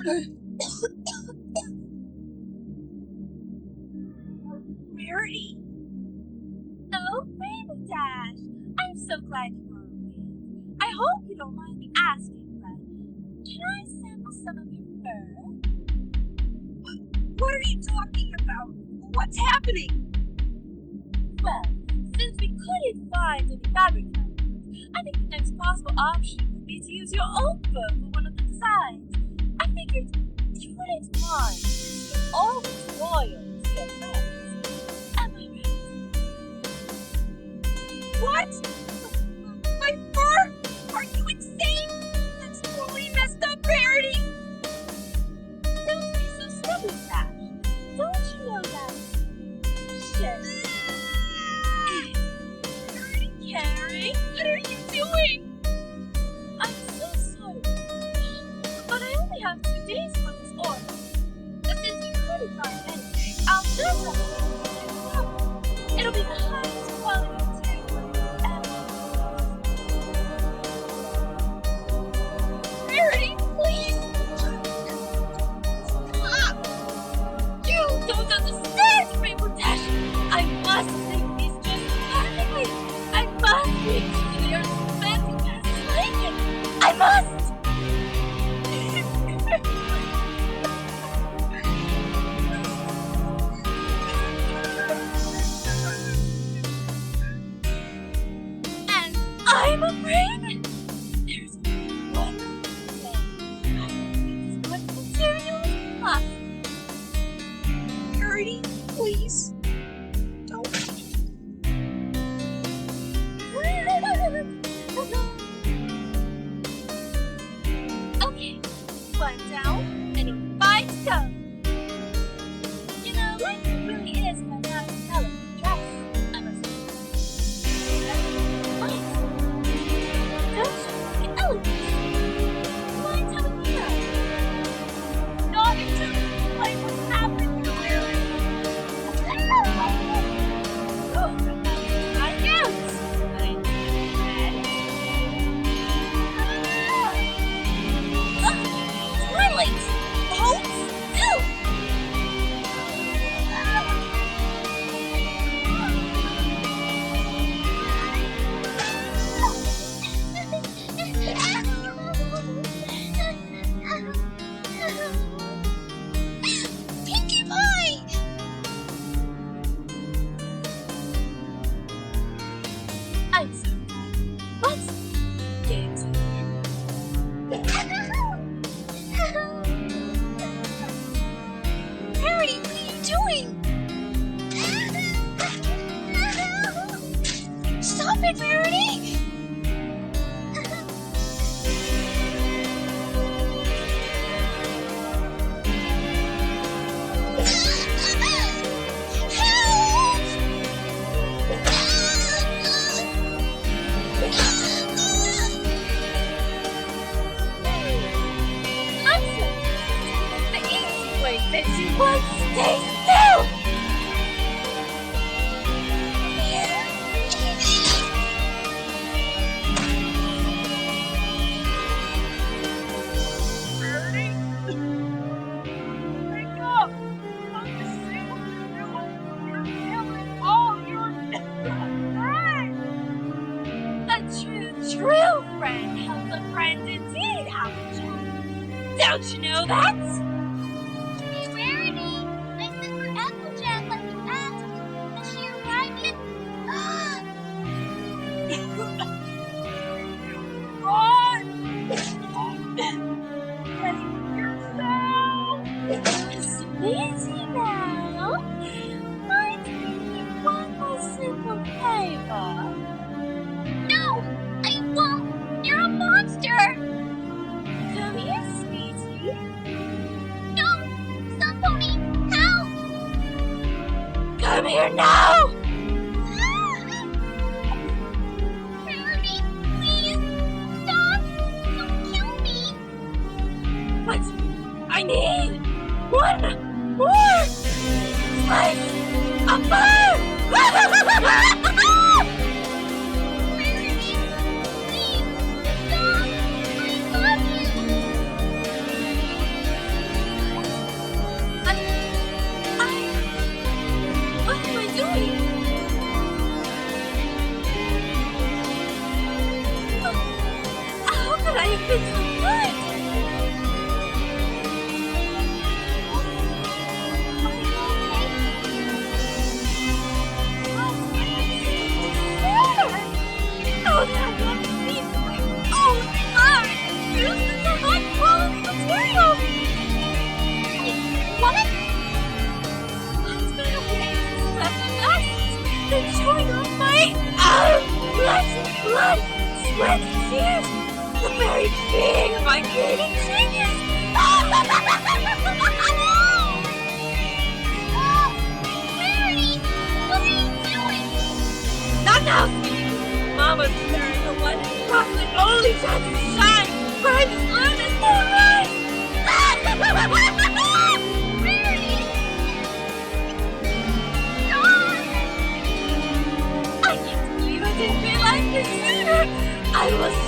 Rarity? Oh, Rainbow Dash! I'm so glad you are awake. I hope you don't mind me asking, but can I sample some of your fur? What are you talking about? What's happening? Well, since we couldn't find any fabric samples, I think the next possible option would be to use your own fur for one of the designs. I figured you wouldn't mind if all the royals get friends. Am I right? What? My fur? Are you insane? That's totally messed up, Rarity! Don't be so silly, Dash. Don't you know that? Shit. Carrie, what are you doing? I'm so sorry, but I only have 2 days for this order. Since you couldn't find anything, I'll just have to make it. It'll be the highest quality material ever. Rarity, please! Stop! You don't understand, Rainbow Dash! I must make these just perfectly! I must make sure they are fancy past like I must! And I'm afraid there's one thing I think is good material as possible. Rarity, please. Don't. Okay, 1 down and 5 to go. You know, life really is about how to tell it from dress, I must say. Nice. Don't you look elegant? Mind telling me that? Not until you explain what's happening to Rarity. Oh, I guess. Twilight! Hold still! Pinkie Pie! I'm so glad. Let's get into it. Rarity, what are you doing? Stop it, Rarity! I'm so the easy way that you would stay still! Wake up! I'm the single you're killing all your friends! A true friend helps a friend indeed, Applejack. Don't you know that? Hey, Rarity! My sister Applejack let me ask. Has she arrived yet? Run! Rescue yourself! It's easy now. Mind me one more simple favor. No! I won't! You're a monster! Come here, sweetie. No! Somebody help! Come here now! Rarity, please! Stop! Don't kill me! But I need one more slice of fur! Rarity, please! Stop! I love you! he is! The very being of my creative genius! Rarity, what are you doing? Not now, sweetie! Mama's preparing her one and possibly only chance to shine! Grind this earth is so right! Rarity! I can't believe I didn't realize this sooner! I will